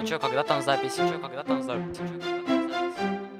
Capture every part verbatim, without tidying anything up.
Ну чё, когда там запись? Чё, когда там запись? Чё, когда там запись?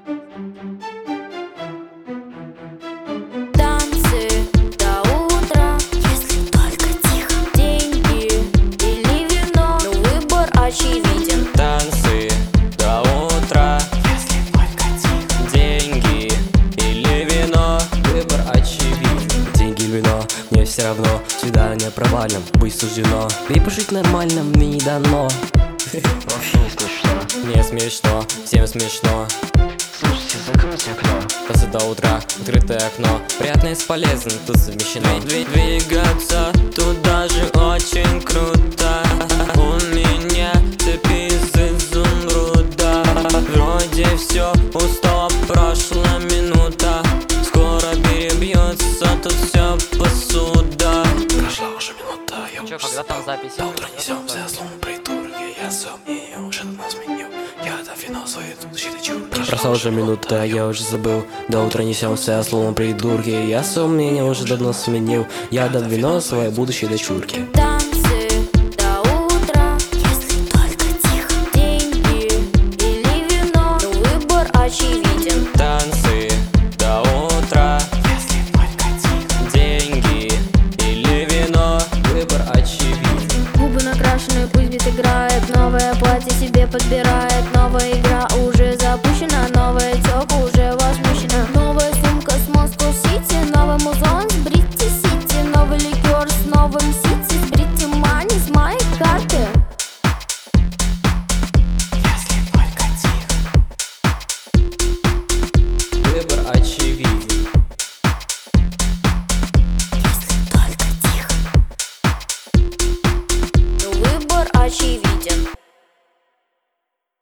Танцы до утра, если только тихо. Деньги или вино, но выбор очевиден. Танцы до утра, Если только тихо. деньги или вино, выбор очевиден. Деньги или вино, мне все равно, свидание провалим, быть суждено. И пожить нормально мне не дано. Вообще не смешно. Не смешно, всем смешно. Слушайте, закройте окно. Просто до утра, открытое окно. Приятное с полезным тут совмещено. Дви- Двигаться туда же очень круто. У меня цепи из изумруда. Вроде все пусто, прошла минута. Скоро перебьется тут вся посуда. Прошла уже минута, я Чё, уже когда там запись? До утра несемся, словно придурки. Я сам ее уже давно сменил. Я до вино своей тут щиточу. Прошла уже минута, я уже забыл. До утра несемся, словно придурки. Я свое мнение уже давно сменил. Я дам вино своей будущей дочурке. Танцы до утра, если только тихо. Деньги или вино, но выбор очевиден. Танцы до утра, Если только тихо. деньги или вино, выбор очевиден. Губы накрашены, пусть бит играет. Новое платье себе подбирает.